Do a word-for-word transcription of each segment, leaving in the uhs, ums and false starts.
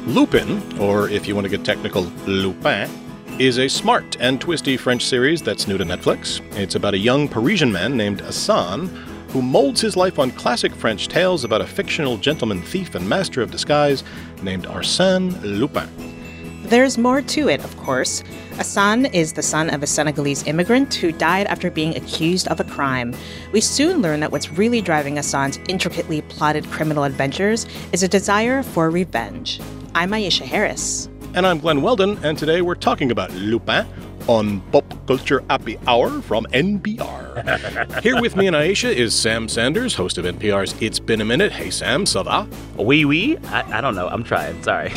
Lupin, or if you want to get technical, Lupin, is a smart and twisty French series that's new to Netflix. It's about a young Parisian man named Hassan who molds his life on classic French tales about a fictional gentleman thief and master of disguise named Arsène Lupin. There's more to it, of course. Hassan is the son of a Senegalese immigrant who died after being accused of a crime. We soon learn that what's really driving Hassan's intricately plotted criminal adventures is a desire for revenge. I'm Aisha Harris. And I'm Glenn Weldon, and today we're talking about Lupin on Pop Culture Happy Hour from N P R. Here with me and Aisha is Sam Sanders, host of N P R's It's Been a Minute. Hey, Sam, ça va? Oui, oui. I, I don't know. I'm trying. Sorry.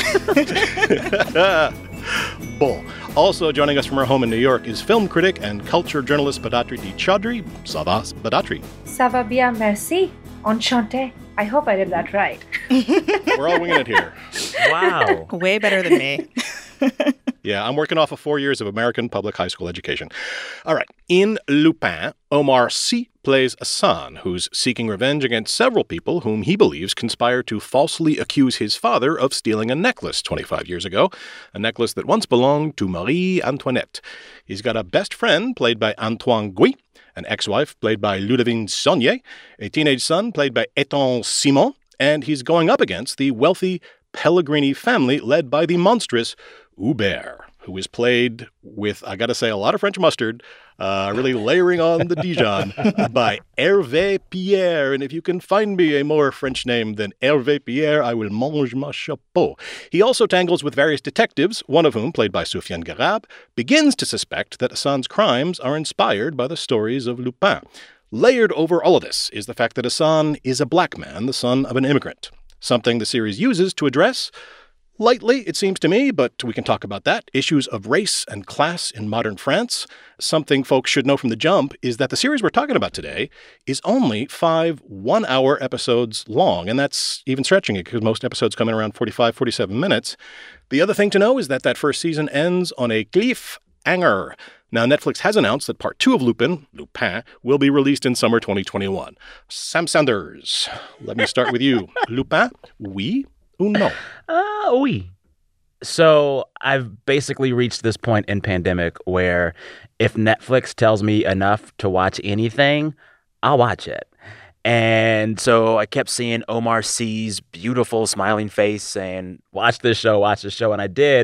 Bon. Also joining us from her home in New York is film critic and culture journalist Badatri D. Chaudhry. Ça va, Badatri? Ça va bien, merci. Enchanté. I hope I did that right. We're all winging it here. Wow. Way better than me. Yeah, I'm working off of four years of American public high school education. All right. In Lupin, Omar Sy plays Hassan, who's seeking revenge against several people whom he believes conspired to falsely accuse his father of stealing a necklace twenty-five years ago, a necklace that once belonged to Marie Antoinette. He's got a best friend played by Antoine Guy, an ex-wife played by Ludivine Saunier, a teenage son played by Etan Simon, and he's going up against the wealthy Pellegrini family led by the monstrous Hubert, who is played with, I gotta say, a lot of French mustard, uh, really layering on the Dijon, by Hervé Pierre. And if you can find me a more French name than Hervé Pierre, I will mange ma chapeau. He also tangles with various detectives, one of whom, played by Soufiane Garab, begins to suspect that Hassan's crimes are inspired by the stories of Lupin. Layered over all of this is the fact that Hassan is a black man, the son of an immigrant, something the series uses to address lightly, it seems to me, but we can talk about that. Issues of race and class in modern France. Something folks should know from the jump is that the series we're talking about today is only five one-hour episodes long, and that's even stretching it because most episodes come in around forty-five, forty-seven minutes. The other thing to know is that that first season ends on a cliffhanger. Now, Netflix has announced that part two of Lupin, Lupin, will be released in summer twenty twenty-one. Sam Sanders, let me start with you. Lupin, oui ou non? Uh, oui. So I've basically reached this point in pandemic where if Netflix tells me enough to watch anything, I'll watch it. And so I kept seeing Omar Sy's beautiful smiling face saying, watch this show, watch this show. And I did.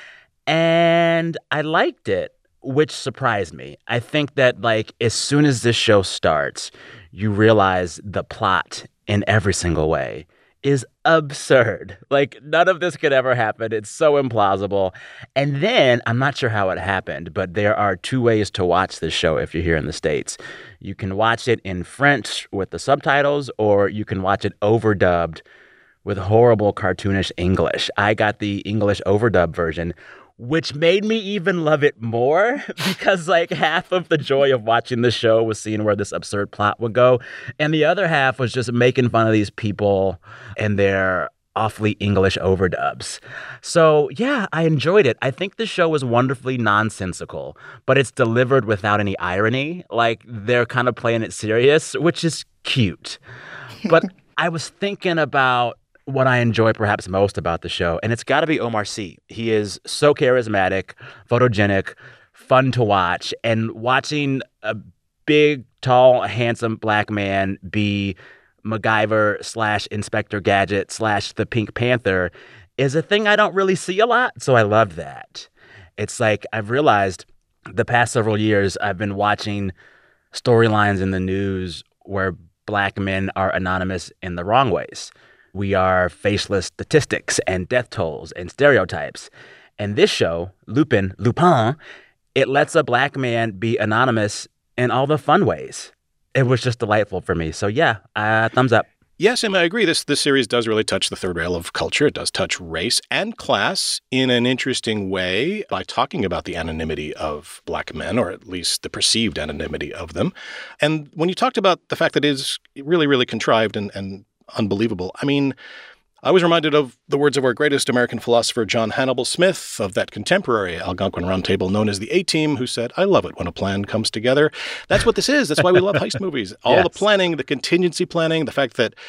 And I liked it, which surprised me. I think that, like, as soon as this show starts, you realize the plot in every single way is absurd. Like, none of this could ever happen. It's so implausible. And then, I'm not sure how it happened, but there are two ways to watch this show if you're here in the States. You can watch it in French with the subtitles, or you can watch it overdubbed with horrible cartoonish English. I got the English overdub version, which made me even love it more because, like, half of the joy of watching the show was seeing where this absurd plot would go. And the other half was just making fun of these people and their awfully English overdubs. So, yeah, I enjoyed it. I think the show was wonderfully nonsensical, but it's delivered without any irony. Like, they're kind of playing it serious, which is cute. But I was thinking about what I enjoy perhaps most about the show, and it's got to be Omar Sy. He is so charismatic, photogenic, fun to watch, and watching a big, tall, handsome black man be MacGyver slash Inspector Gadget slash the Pink Panther is a thing I don't really see a lot, so I love that. It's like I've realized the past several years I've been watching storylines in the news where black men are anonymous in the wrong ways. We are faceless statistics and death tolls and stereotypes. And this show, Lupin, Lupin, it lets a black man be anonymous in all the fun ways. It was just delightful for me. So, yeah, uh, thumbs up. Yes, and I agree. This this series does really touch the third rail of culture. It does touch race and class in an interesting way by talking about the anonymity of black men, or at least the perceived anonymity of them. And when you talked about the fact that it is really, really contrived and, and unbelievable, I mean, I was reminded of the words of our greatest American philosopher, John Hannibal Smith, of that contemporary Algonquin Roundtable known as the A-Team, who said, I love it when a plan comes together. That's what this is. That's why we love heist movies. All yes. the planning, the contingency planning, the fact that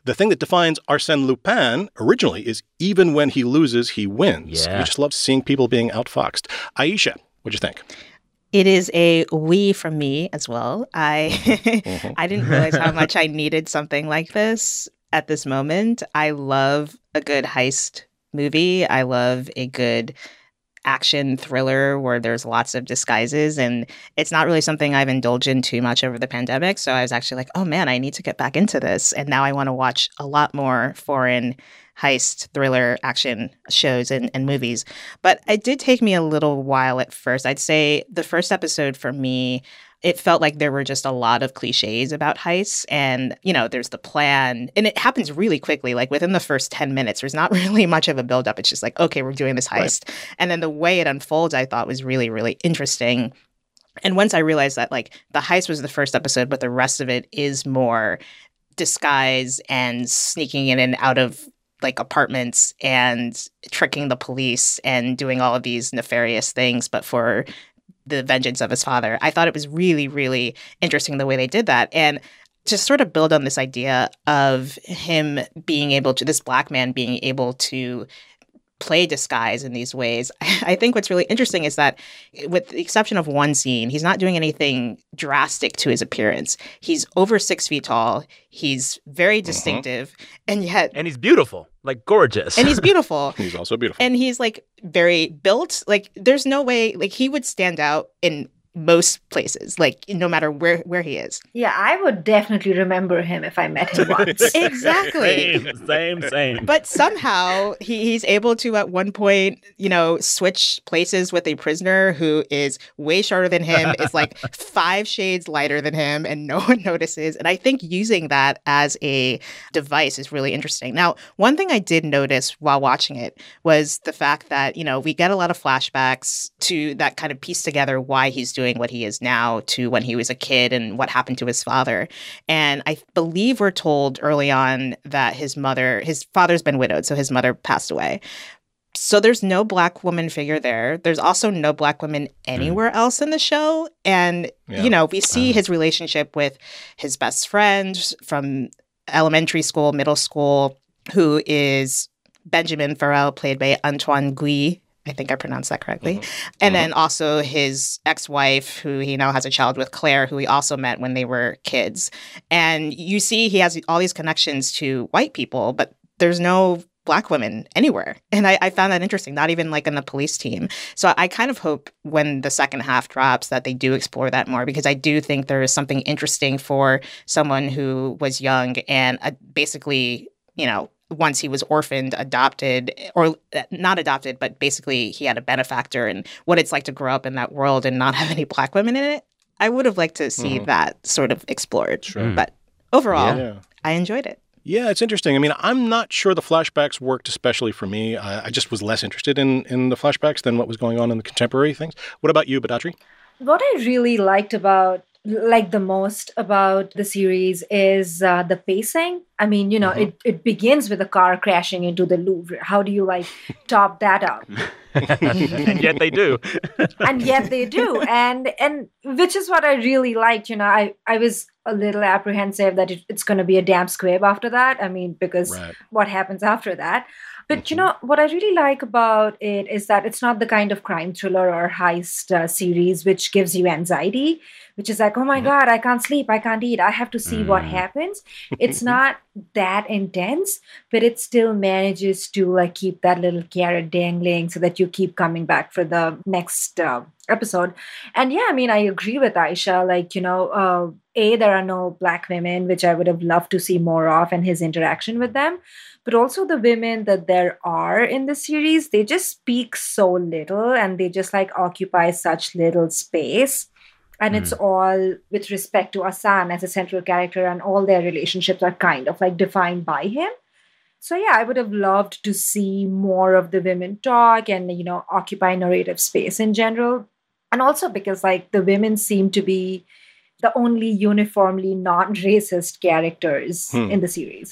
the thing that defines Arsène Lupin originally is even when he loses, he wins. Yeah. We just love seeing people being outfoxed. Aisha, what'd you think? It is a we from me as well. I Mm-hmm. I didn't realize how much I needed something like this at this moment. I love a good heist movie. I love a good action thriller where there's lots of disguises, and it's not really something I've indulged in too much over the pandemic. So I was actually like, oh man, I need to get back into this. And now I want to watch a lot more foreign heist, thriller, action shows and, and movies. But it did take me a little while at first. I'd say the first episode for me, it felt like there were just a lot of cliches about heists. And, you know, there's the plan. And it happens really quickly. Like within the first ten minutes, there's not really much of a buildup. It's just like, okay, we're doing this heist. Right. And then the way it unfolds, I thought was really, really interesting. And once I realized that, like, the heist was the first episode, but the rest of it is more disguise and sneaking in and out of like apartments and tricking the police and doing all of these nefarious things, but for the vengeance of his father. I thought it was really, really interesting the way they did that. And to sort of build on this idea of him being able to, this black man being able to play disguise in these ways. I think what's really interesting is that with the exception of one scene, he's not doing anything drastic to his appearance. He's over six feet tall. He's very distinctive. Uh-huh. And yet... And he's beautiful. Like, gorgeous. And he's beautiful. He's also beautiful. And he's, like, very built. Like, there's no way... Like, he would stand out in most places, like, no matter where, where he is. Yeah, I would definitely remember him if I met him once. Exactly. Same, same, same. But somehow he, he's able to, at one point, you know, switch places with a prisoner who is way shorter than him, is like five shades lighter than him, and no one notices. And I think using that as a device is really interesting. Now, one thing I did notice while watching it was the fact that, you know, we get a lot of flashbacks to that kind of piece together why he's doing what he is now to when he was a kid and what happened to his father. And I believe we're told early on that his mother, his father's been widowed, so his mother passed away. So there's no black woman figure there. There's also no black women anywhere else in the show. And, yeah. you know, we see uh, his relationship with his best friend from elementary school, middle school, who is Benjamin Farrell, played by Antoine Guy. I think I pronounced that correctly. Mm-hmm. And mm-hmm. then also his ex-wife, who he now has a child with, Claire, who he also met when they were kids. And you see he has all these connections to white people, but there's no black women anywhere. And I, I found that interesting, not even like in the police team. So I kind of hope when the second half drops that they do explore that more, because I do think there is something interesting for someone who was young and uh, basically, you know, once he was orphaned, adopted, or not adopted, but basically he had a benefactor, and what it's like to grow up in that world and not have any black women in it. I would have liked to see mm-hmm. that sort of explored. Sure. But overall, yeah. I enjoyed it. Yeah, it's interesting. I mean, I'm not sure the flashbacks worked especially for me. I, I just was less interested in, in the flashbacks than what was going on in the contemporary things. What about you, Badatri? What I really liked about like the most about the series is uh, the pacing. I mean, you know, mm-hmm. it, it begins with a car crashing into the Louvre. How do you like top that up? And yet they do. and yet they do. And and which is what I really liked. You know, I, I was a little apprehensive that it, it's going to be a damn squib after that. I mean, because right. what happens after that? But, mm-hmm. you know, what I really like about it is that it's not the kind of crime thriller or heist uh, series which gives you anxiety, which is like, oh, my mm-hmm. God, I can't sleep. I can't eat. I have to see mm-hmm. what happens. It's not that intense, but it still manages to like keep that little carrot dangling so that you keep coming back for the next uh, episode. And yeah, I mean, I agree with Aisha. Like, you know, uh, A, there are no black women, which I would have loved to see more of, and his interaction with them. But also the women that there are in the series, they just speak so little and they just like occupy such little space. And mm. it's all with respect to Asan as a central character, and all their relationships are kind of like defined by him. So yeah, I would have loved to see more of the women talk and, you know, occupy narrative space in general. And also because like the women seem to be the only uniformly non-racist characters hmm. in the series.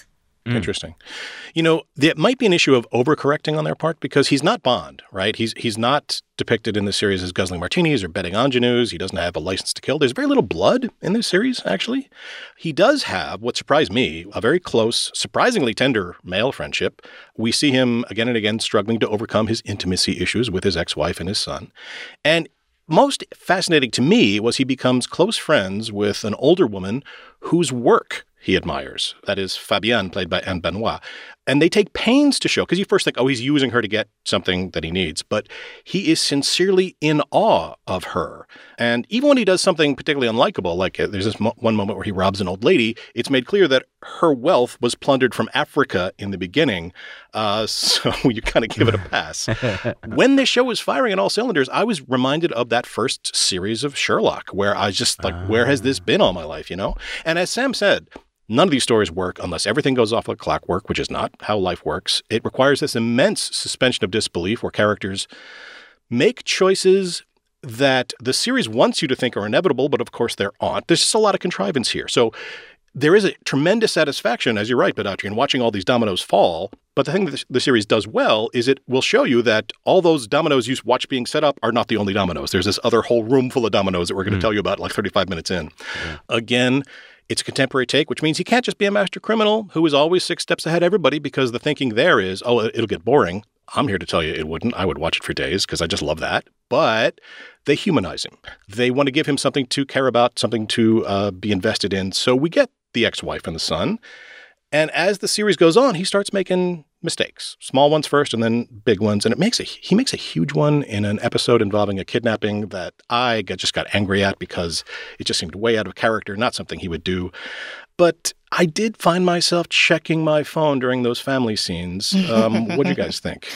Mm. Interesting. You know, there might be an issue of overcorrecting on their part because he's not Bond, right? He's he's not depicted in the series as guzzling martinis or betting ingenues. He doesn't have a license to kill. There's very little blood in this series, actually. He does have, what surprised me, a very close, surprisingly tender male friendship. We see him again and again struggling to overcome his intimacy issues with his ex-wife and his son. And most fascinating to me was he becomes close friends with an older woman whose work he admires. That is Fabienne, played by Anne Benoit. And they take pains to show, because you first think, oh, he's using her to get something that he needs. But he is sincerely in awe of her. And even when he does something particularly unlikable, like uh, there's this mo- one moment where he robs an old lady, it's made clear that her wealth was plundered from Africa in the beginning. Uh, so you kind of give it a pass. When this show was firing on all cylinders, I was reminded of that first series of Sherlock, where I was just like, uh. where has this been all my life, you know? And as Sam said, none of these stories work unless everything goes off like clockwork, which is not how life works. It requires this immense suspension of disbelief where characters make choices that the series wants you to think are inevitable, but of course there aren't. There's just a lot of contrivance here. So there is a tremendous satisfaction, as you're right, Badatrian, in watching all these dominoes fall. But the thing that the series does well is it will show you that all those dominoes you watch being set up are not the only dominoes. There's this other whole room full of dominoes that we're going to mm. tell you about like thirty-five minutes in. Yeah. Again, it's a contemporary take, which means he can't just be a master criminal who is always six steps ahead of everybody because the thinking there is, oh, it'll get boring. I'm here to tell you it wouldn't. I would watch it for days because I just love that. But they humanize him. They want to give him something to care about, something to uh, be invested in. So we get the ex-wife and the son. And as the series goes on, he starts making mistakes, small ones first and then big ones. And it makes a, he makes a huge one in an episode involving a kidnapping that I just got angry at because it just seemed way out of character, not something he would do. But I did find myself checking my phone during those family scenes. Um, what do you guys think?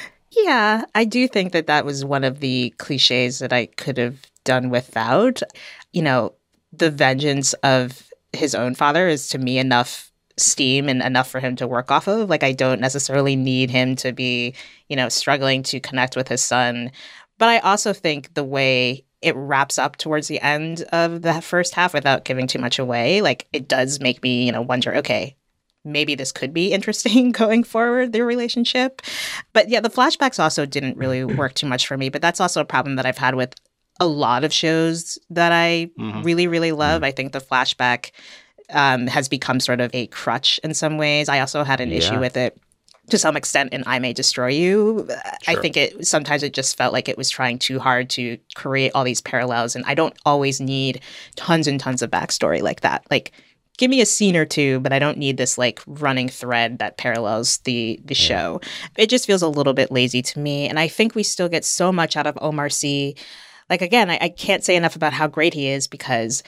Yeah, I do think that that was one of the cliches that I could have done without. You know, the vengeance of his own father is to me enough steam and enough for him to work off of. Like, I don't necessarily need him to be, you know, struggling to connect with his son. But I also think the way it wraps up towards the end of the first half without giving too much away, like, it does make me, you know, wonder, okay, maybe this could be interesting going forward, their relationship. But yeah, the flashbacks also didn't really work too much for me. But that's also a problem that I've had with a lot of shows that I mm-hmm. really, really love. Mm-hmm. I think the flashback um, has become sort of a crutch in some ways. I also had an yeah. issue with it to some extent in I May Destroy You. Sure. I think it sometimes it just felt like it was trying too hard to create all these parallels. And I don't always need tons and tons of backstory like that. Like, give me a scene or two, but I don't need this like running thread that parallels the the yeah. show. It just feels a little bit lazy to me. And I think we still get so much out of Omar Sy. Like, again, I, I can't say enough about how great he is because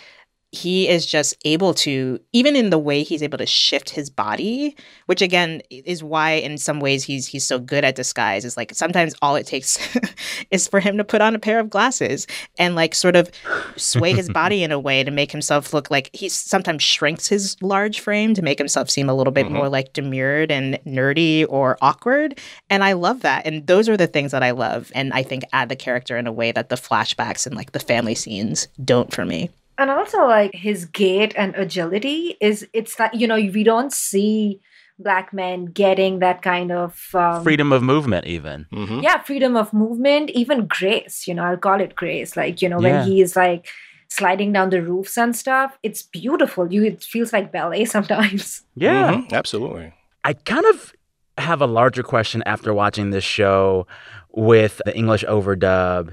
he is just able to, even in the way he's able to shift his body, which again is why in some ways he's he's so good at disguise, is like sometimes all it takes is for him to put on a pair of glasses and like sort of sway his body in a way to make himself look like he sometimes shrinks his large frame to make himself seem a little bit mm-hmm. more like demurred and nerdy or awkward. And I love that. And those are the things that I love. And I think add the character in a way that the flashbacks and like the family scenes don't for me. And also, like, his gait and agility is, it's that, you know, we don't see Black men getting that kind of... Um, freedom of movement, even. Mm-hmm. Yeah, freedom of movement, even grace, you know, I'll call it grace. Like, you know, yeah. when he is, like, sliding down the roofs and stuff, it's beautiful. You It feels like ballet sometimes. Yeah. Mm-hmm. Absolutely. I kind of have a larger question after watching this show with the English overdub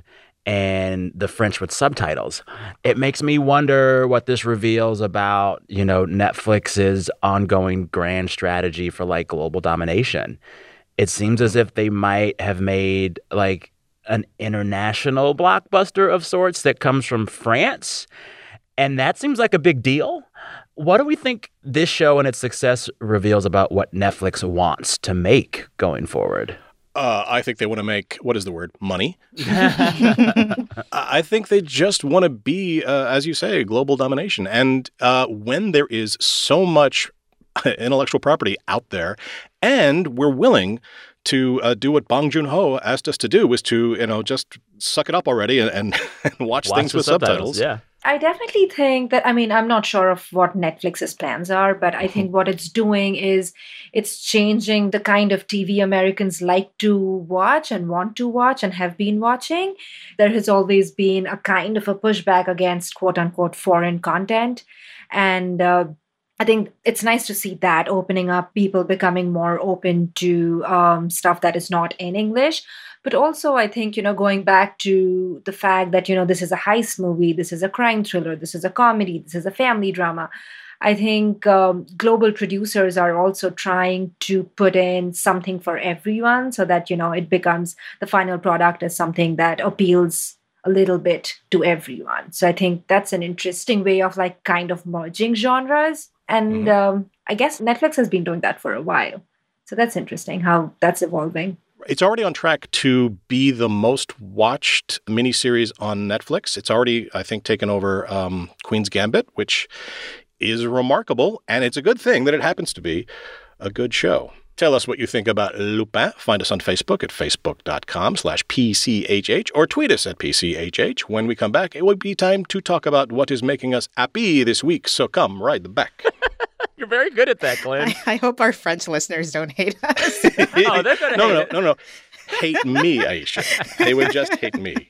and the French with subtitles. It makes me wonder what this reveals about, you know, Netflix's ongoing grand strategy for like global domination. It seems as if they might have made like an international blockbuster of sorts that comes from France. And that seems like a big deal. What do we think this show and its success reveals about what Netflix wants to make going forward? Uh, I think they want to make, what is the word, money. I think they just want to be, uh, as you say, global domination. And uh, when there is so much intellectual property out there, and we're willing to uh, do what Bong Joon-ho asked us to do, was to, you know, just suck it up already and, and, and watch, watch things with subtitles. subtitles. Yeah. I definitely think that, I mean, I'm not sure of what Netflix's plans are, but I think what it's doing is it's changing the kind of T V Americans like to watch and want to watch and have been watching. There has always been a kind of a pushback against quote unquote foreign content. And uh, I think it's nice to see that opening up, people becoming more open to um, stuff that is not in English. But also, I think, you know, going back to the fact that, you know, this is a heist movie, this is a crime thriller, this is a comedy, this is a family drama. I think um, global producers are also trying to put in something for everyone so that, you know, it becomes the final product as something that appeals a little bit to everyone. So I think that's an interesting way of like kind of merging genres. And mm-hmm. um, I guess Netflix has been doing that for a while. So that's interesting how that's evolving. It's already on track to be the most watched miniseries on Netflix. It's already, I think, taken over um, Queen's Gambit, which is remarkable. And it's a good thing that it happens to be a good show. Tell us what you think about Lupin. Find us on Facebook at facebook.com slash PCHH or tweet us at P C H H. When we come back, it will be time to talk about what is making us happy this week. So come right back. You're very good at that, Glenn. I, I hope our French listeners don't hate us. Oh, they're going to no, hate no, it. No, no, no. Hate me, Aisha. They would just hate me.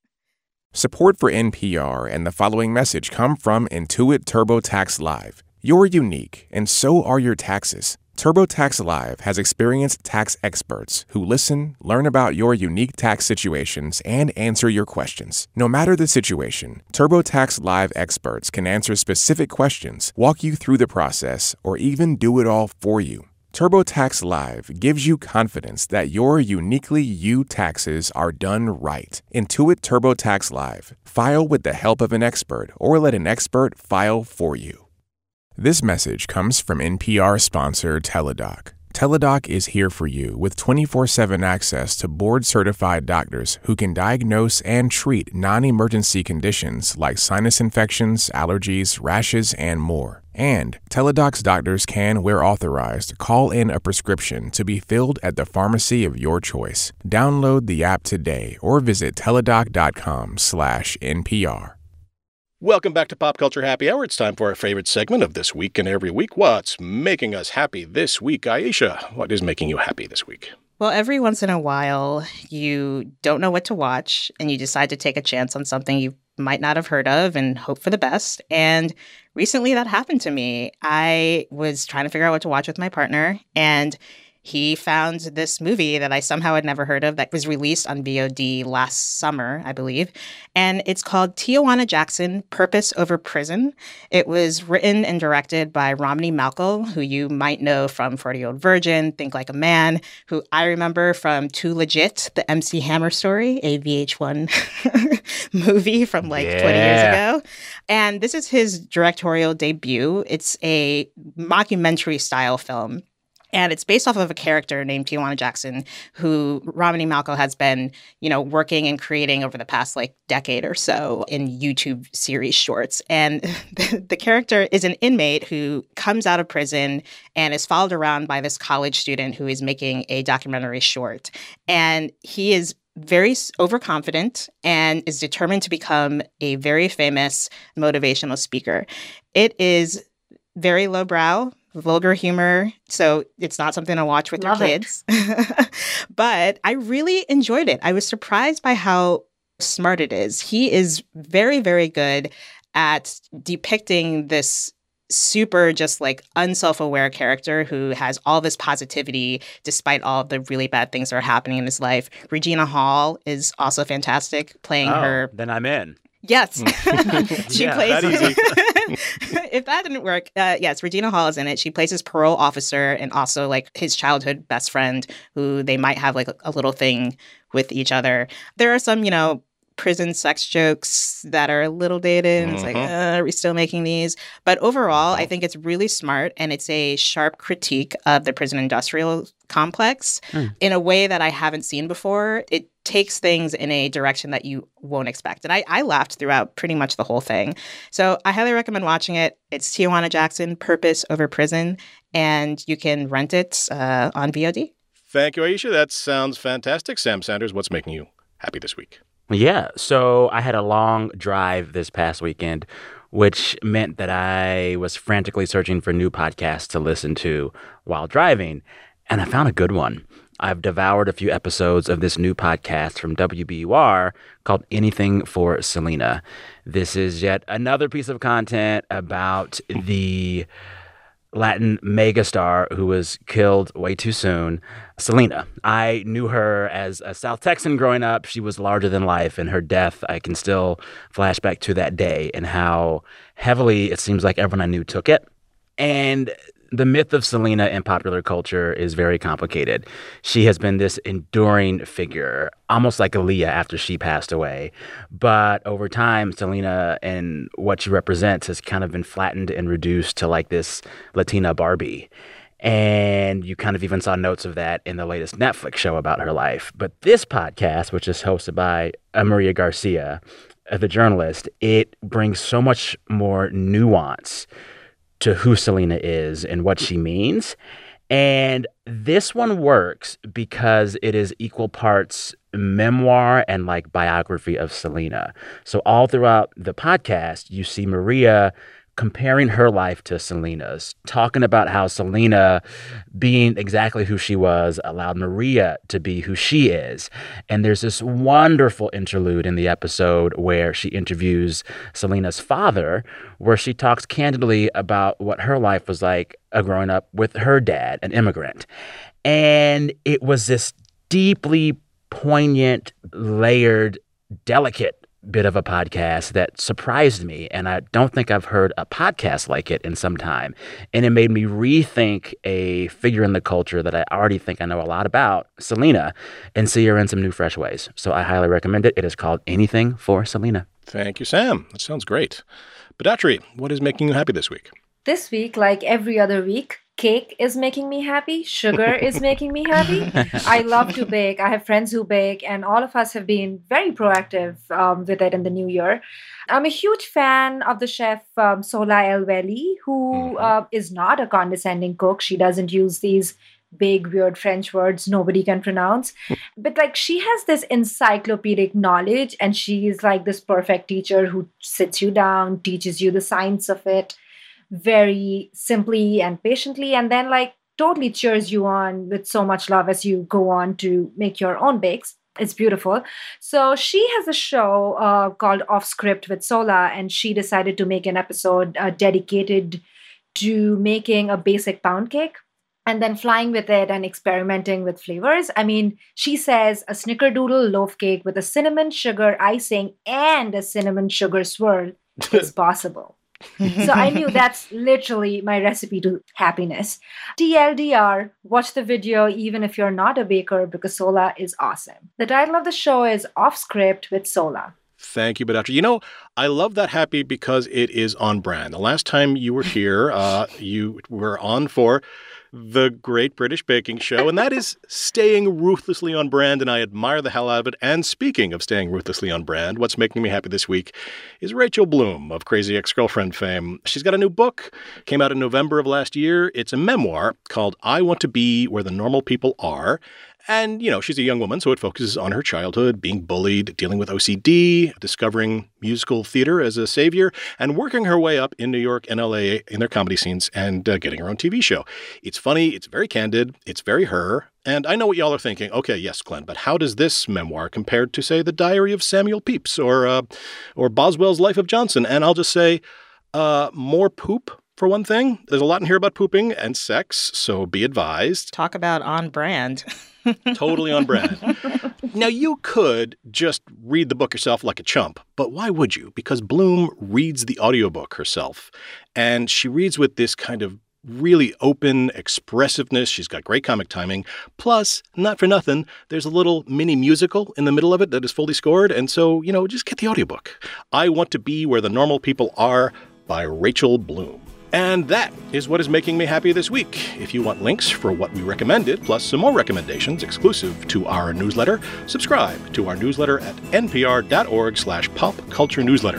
Support for N P R and the following message come from Intuit TurboTax Live. You're unique, and so are your taxes. TurboTax Live has experienced tax experts who listen, learn about your unique tax situations, and answer your questions. No matter the situation, TurboTax Live experts can answer specific questions, walk you through the process, or even do it all for you. TurboTax Live gives you confidence that your uniquely you taxes are done right. Intuit TurboTax Live. File with the help of an expert or let an expert file for you. This message comes from N P R sponsor Teladoc. Teladoc is here for you with twenty-four seven access to board-certified doctors who can diagnose and treat non-emergency conditions like sinus infections, allergies, rashes, and more. And Teladoc's doctors can, where authorized, call in a prescription to be filled at the pharmacy of your choice. Download the app today or visit teladoc.com slash NPR. Welcome back to Pop Culture Happy Hour. It's time for our favorite segment of this week and every week. What's making us happy this week? Aisha, what is making you happy this week? Well, every once in a while, you don't know what to watch, and you decide to take a chance on something you might not have heard of and hope for the best. And recently that happened to me. I was trying to figure out what to watch with my partner, and he found this movie that I somehow had never heard of that was released on V O D last summer, I believe. And it's called Tijuana Jackson, Purpose Over Prison. It was written and directed by Romany Malco, who you might know from forty-Year-Old Virgin, Think Like a Man, who I remember from Too Legit, the M C Hammer story, a V H one movie from like yeah. twenty years ago. And this is his directorial debut. It's a mockumentary style film. And it's based off of a character named Tijuana Jackson, who Romany Malco has been, you know, working and creating over the past like decade or so in YouTube series shorts. And the, the character is an inmate who comes out of prison and is followed around by this college student who is making a documentary short. And he is very overconfident and is determined to become a very famous motivational speaker. It is very lowbrow, vulgar humor, so it's not something to watch with Love your kids. But I really enjoyed it. I was surprised by how smart it is. He is very, very good at depicting this super just like unself-aware character who has all this positivity despite all of the really bad things that are happening in his life. Regina Hall is also fantastic playing oh, her. Then I'm in. Yes. she yeah, plays. That easy. If that didn't work, uh, yes, Regina Hall is in it. She plays his parole officer and also like his childhood best friend who they might have like a, a little thing with each other. There are some, you know, prison sex jokes that are a little dated. And it's like, uh, are we still making these? But overall, I think it's really smart and it's a sharp critique of the prison industrial complex mm. in a way that I haven't seen before. It takes things in a direction that you won't expect. And I, I laughed throughout pretty much the whole thing. So I highly recommend watching it. It's Tijuana Jackson, Purpose Over Prison, and you can rent it uh, on V O D. Thank you, Aisha. That sounds fantastic. Sam Sanders, what's making you happy this week? Yeah. So I had a long drive this past weekend, which meant that I was frantically searching for new podcasts to listen to while driving. And I found a good one. I've devoured a few episodes of this new podcast from W B U R called Anything for Selena. This is yet another piece of content about the Latin megastar who was killed way too soon, Selena. I knew her as a South Texan growing up. She was larger than life, and her death, I can still flash back to that day and how heavily it seems like everyone I knew took it. And the myth of Selena in popular culture is very complicated. She has been this enduring figure, almost like Aaliyah after she passed away. But over time, Selena and what she represents has kind of been flattened and reduced to like this Latina Barbie. And you kind of even saw notes of that in the latest Netflix show about her life. But this podcast, which is hosted by Maria Garcia, the journalist, it brings so much more nuance to who Selena is and what she means. And this one works because it is equal parts memoir and like biography of Selena. So all throughout the podcast, you see Maria comparing her life to Selena's, talking about how Selena, being exactly who she was, allowed Maria to be who she is. And there's this wonderful interlude in the episode where she interviews Selena's father, where she talks candidly about what her life was like uh, growing up with her dad, an immigrant. And it was this deeply poignant, layered, delicate bit of a podcast that surprised me, and I don't think I've heard a podcast like it in some time. And it made me rethink a figure in the culture that I already think I know a lot about, Selena, and see her in some new, fresh ways. So I highly recommend it. It is called Anything for Selena. Thank you, Sam. That sounds great. Badatri, what is making you happy this week? This week, like every other week, cake is making me happy. Sugar is making me happy. I love to bake. I have friends who bake, and all of us have been very proactive um, with it in the new year. I'm a huge fan of the chef um, Sohla El-Weli, who uh, is not a condescending cook. She doesn't use these big, weird French words nobody can pronounce. But like, she has this encyclopedic knowledge, and she is like this perfect teacher who sits you down, teaches you the science of it very simply and patiently, and then like totally cheers you on with so much love as you go on to make your own bakes. It's beautiful. So she has a show uh, called Off Script with Sohla, and she decided to make an episode uh, dedicated to making a basic pound cake and then flying with it and experimenting with flavors. I mean, she says a snickerdoodle loaf cake with a cinnamon sugar icing and a cinnamon sugar swirl is possible. So I knew that's literally my recipe to happiness. T L D R, watch the video even if you're not a baker, because Sohla is awesome. The title of the show is Off Script with Sohla. Thank you, Badatri. You know, I love that happy because it is on brand. The last time you were here, uh, you were on for the Great British Baking Show, and that is staying ruthlessly on brand, and I admire the hell out of it. And speaking of staying ruthlessly on brand, what's making me happy this week is Rachel Bloom of Crazy Ex-Girlfriend fame. She's got a new book, came out in November of last year. It's a memoir called I Want to Be Where the Normal People Are. And, you know, she's a young woman, so it focuses on her childhood, being bullied, dealing with O C D, discovering musical theater as a savior, and working her way up in New York and L A in their comedy scenes and uh, getting her own T V show. It's funny, it's very candid, it's very her. And I know what y'all are thinking. Okay, yes, Glenn, but how does this memoir compare to, say, The Diary of Samuel Pepys or, uh, or Boswell's Life of Johnson? And I'll just say, uh, more poop. For one thing, there's a lot in here about pooping and sex, so be advised. Talk about on brand. Totally on brand. Now, you could just read the book yourself like a chump, but why would you? Because Bloom reads the audiobook herself, and she reads with this kind of really open expressiveness. She's got great comic timing. Plus, not for nothing, there's a little mini musical in the middle of it that is fully scored, and so, you know, just get the audiobook. I Want to Be Where the Normal People Are by Rachel Bloom. And that is what is making me happy this week. If you want links for what we recommended, plus some more recommendations exclusive to our newsletter, subscribe to our newsletter at npr.org slash pop culture newsletter.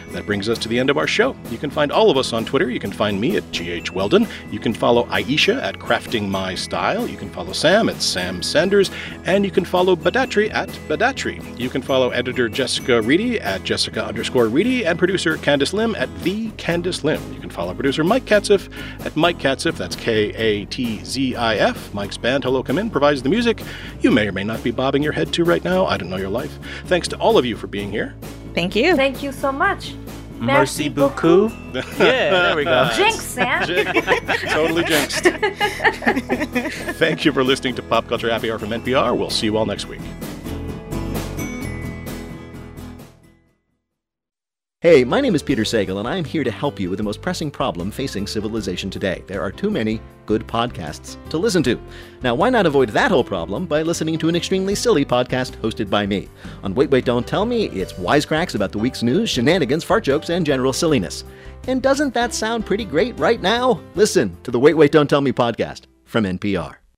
That brings us to the end of our show. You can find all of us on Twitter. You can find me at G H Weldon. You can follow Aisha at Crafting My Style. You can follow Sam at Sam Sanders. And you can follow Badatri at Badatri. You can follow editor Jessica Reedy at Jessica underscore Reedy and producer Candice Lim at The Candice Lim. You can follow producer Mike Katzif at Mike Katzif. That's K A T Z I F. Mike's band Hello Come In provides the music you may or may not be bobbing your head to right now. I don't know your life. Thanks to all of you for being here. Thank you. Thank you so much. Merci beaucoup. Yeah, there we go. Jinx, Sam. Totally jinxed. Thank you for listening to Pop Culture Happy Hour from N P R. We'll see you all next week. Hey, my name is Peter Sagal, and I am here to help you with the most pressing problem facing civilization today. There are too many good podcasts to listen to. Now, why not avoid that whole problem by listening to an extremely silly podcast hosted by me? On Wait, Wait, Don't Tell Me, it's wisecracks about the week's news, shenanigans, fart jokes, and general silliness. And doesn't that sound pretty great right now? Listen to the Wait, Wait, Don't Tell Me podcast from N P R.